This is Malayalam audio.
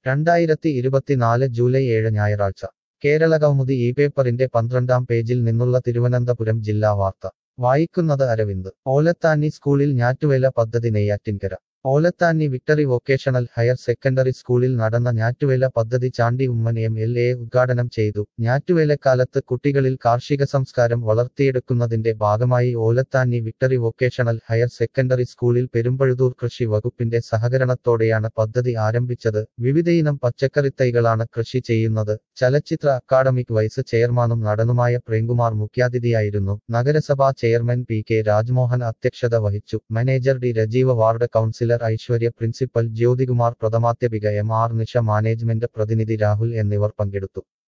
2024 ജൂലൈ 7 ഞായറാഴ്ച കേരളകൗമുദി ഈ പേപ്പറിന്റെ 12-ാം പേജിൽ നിന്നുള്ള തിരുവനന്തപുരം ജില്ലാ വാർത്ത വായിക്കുന്നത് അരവിന്ദ് ഓലത്താനി സ്കൂളിൽ ഞാറ്റുവേല പദ്ധതി Neyyattinkara Olathani victory vocational higher secondary സ്കൂളിൽ നടന്ന ഞാറ്റുവേല പദ്ധതി ചാണ്ടി ഉമ്മൻ MLA ഉദ്ഘാടനം ചെയ്തു. ഞാറ്റുവേലക്കാലത്ത് കുട്ടികളിൽ കാർഷിക സംസ്കാരം വളർത്തിയെടുക്കുന്നതിന്റെ ഭാഗമായി Olathani victory vocational higher secondary സ്കൂളിൽ പെരുമ്പഴുതൂർ കൃഷി വകുപ്പിന്റെ സഹകരണത്തോടെയാണ് പദ്ധതി ആരംഭിച്ചത്. വിവിധയിനം പച്ചക്കറിത്തൈകളാണ് കൃഷി ചെയ്യുന്നത്. ചലച്ചിത്ര അക്കാദമിക് വൈസ് ചെയർമാനും നടനുമായ പ്രേംകുമാർ മുഖ്യാതിഥിയായിരുന്നു. നഗരസഭാ ചെയർമാൻ PK രാജ്മോഹൻ അധ്യക്ഷത വഹിച്ചു. Manager D Rajeeva, ward councillor Aishwarya, principal Jyothikumar, പ്രഥമാധ്യാപിക MR നിഷ, മാനേജ്മെന്റ് പ്രതിനിധി രാഹുൽ എന്നിവർ പങ്കെടുത്തു.